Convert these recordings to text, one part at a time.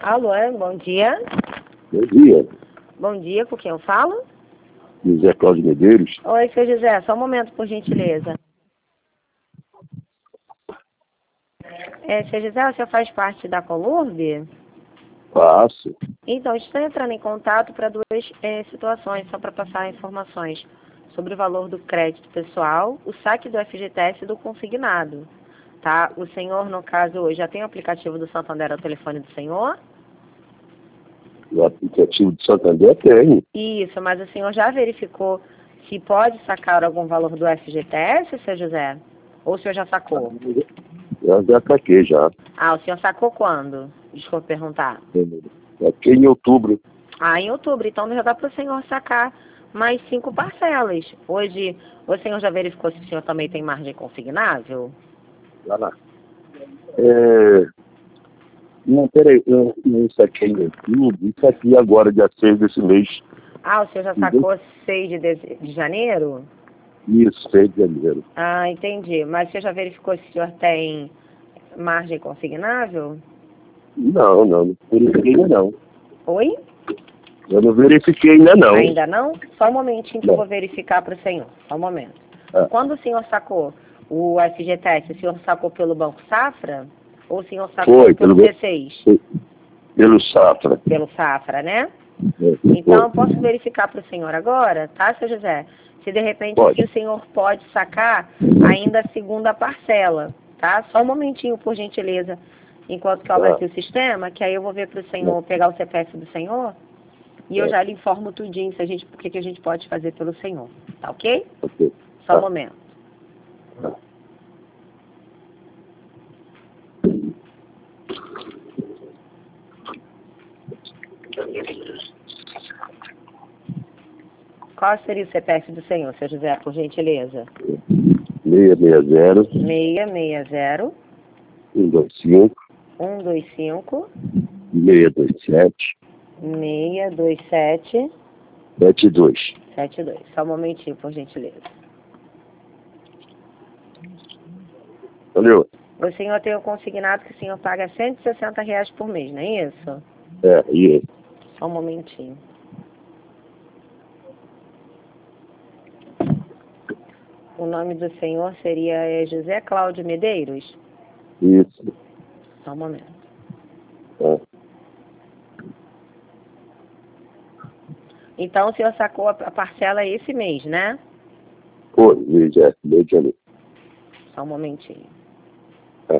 Alô, bom dia. Bom dia, Bom dia, com quem eu falo? José Cláudio Medeiros. Oi, seu José, só um momento, por gentileza. Seu José, o senhor faz parte da Colurb? Passo. Então, estou entrando em contato para duas situações, só para passar informações sobre o valor do crédito pessoal, o saque do FGTS e do consignado. Tá? O senhor, no caso, já tem o aplicativo do Santander ao telefone do senhor? O aplicativo de Santander tem. Isso, mas o senhor já verificou se pode sacar algum valor do FGTS, seu José? Ou o senhor já sacou? Eu já saquei já. Ah, o senhor sacou quando? Desculpa perguntar. Saquei em outubro. Ah, em outubro. Então já dá para o senhor sacar mais 5 parcelas. Hoje, o senhor já verificou se o senhor também tem margem consignável? Lá lá. Não, peraí, eu não saquei em outubro. Isso aqui agora, dia 6 desse mês. Ah, o senhor já sacou 6 de janeiro? Isso, 6 de janeiro. Ah, entendi. Mas o senhor já verificou se o senhor tem margem consignável? Não verifiquei ainda não. Oi? Eu não verifiquei ainda não. Ainda não? Só um momentinho que eu Não. vou verificar para o senhor. Só um momento. Ah. Quando o senhor sacou o FGTS, o senhor sacou pelo Banco Safra? Ou o senhor sacou Foi, pelo C6? Pelo Safra. Pelo Safra, né? É, Então, eu foi. posso verificar para o senhor agora, tá, seu José? Se de repente Pode. se o senhor pode sacar ainda a segunda parcela, tá? Só um momentinho, por gentileza, enquanto que eu abro aqui o sistema, que aí eu vou ver para o senhor pegar o CPF do senhor e eu já lhe informo tudinho se o que a gente pode fazer pelo senhor, tá ok? Ok. Só um Tá. momento. Tá. Qual seria o CPF do senhor, seu José, por gentileza? 660 660 125 125 627 627 72. 72. Só um momentinho, por gentileza. Valeu? O senhor tem o consignado que o senhor paga R$ 160 por mês, não é isso? E Só um momentinho. O nome do senhor seria José Cláudio Medeiros? isso. Só um momento. Tá. Então o senhor sacou a parcela esse mês, né? Foi, mês de janeiro. Só um momentinho. Tá.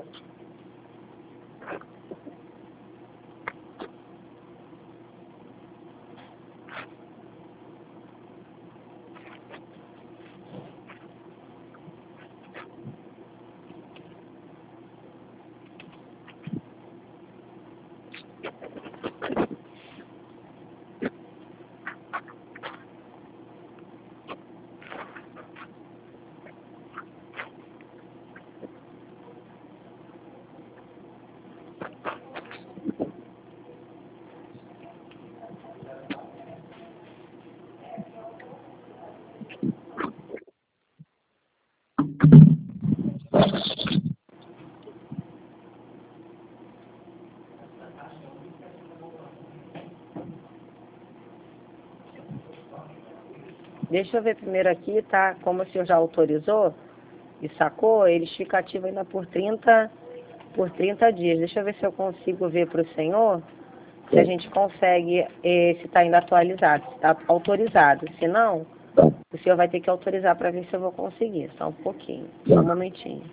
Deixa eu ver primeiro aqui, tá? Como o senhor já autorizou e sacou, eles ficam ativos ainda por 30 dias. Deixa eu ver se eu consigo ver para o senhor se a gente consegue, se está ainda atualizado, se está autorizado. Se não, Tá. o senhor vai ter que autorizar para ver se eu vou conseguir. Só um pouquinho, só um momentinho.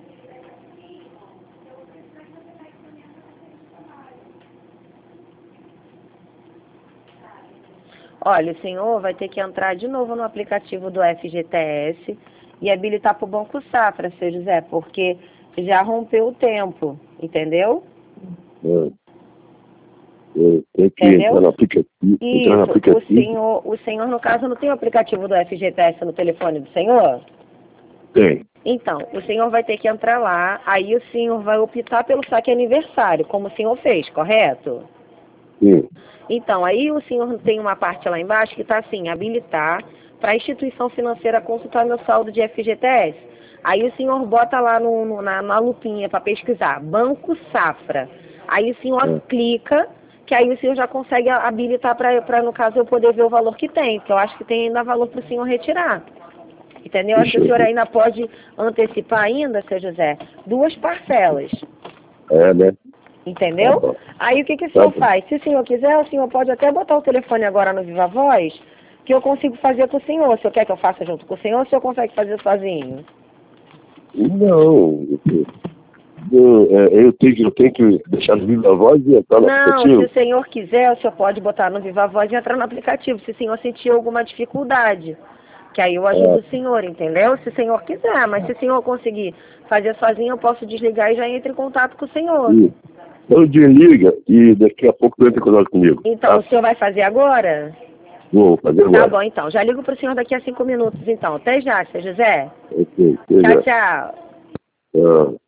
Olha, o senhor vai ter que entrar de novo no aplicativo do FGTS e habilitar para o Banco Safra, seu José, porque já rompeu o tempo, entendeu? Tem que Entendeu? entrar no aplicativo. Entrar no Isso, aplicativo. o senhor, no caso, não tem o aplicativo do FGTS no telefone do senhor? Tem. Então, o senhor vai ter que entrar lá, aí o senhor vai optar pelo saque aniversário, como o senhor fez, correto? Sim. Então, aí o senhor tem uma parte lá embaixo que está assim, habilitar para a instituição financeira consultar meu saldo de FGTS. Aí o senhor bota lá na lupinha para pesquisar, Banco Safra. Aí o senhor clica, que aí o senhor já consegue habilitar para, no caso, eu poder ver o valor que tem, porque eu acho que tem ainda valor para o senhor retirar. Entendeu? Acho que o senhor ainda pode antecipar ainda, seu José, 2 parcelas. É, né? Entendeu? Tá bom. Aí o que o senhor faz? Se o senhor quiser, o senhor pode até botar o telefone agora no Viva Voz, que eu consigo fazer com o senhor. O senhor quer que eu faça junto com o senhor ou o senhor consegue fazer sozinho? Não, eu tenho que deixar no Viva Voz e entrar no Não, aplicativo? se o senhor quiser, o senhor pode botar no Viva Voz e entrar no aplicativo, se o senhor sentir alguma dificuldade. Que aí eu ajudo o senhor, entendeu? Se o senhor quiser, mas se o senhor conseguir fazer sozinho, eu posso desligar e já entro em contato com o senhor. Então desliga e daqui a pouco tu entra em contato comigo. Então, Tá? o senhor vai fazer agora? Vou fazer agora. Tá bom, então. Já ligo pro senhor daqui a 5 minutos, então. Até já, seu José. Ok, Tchau, tchau. tchau.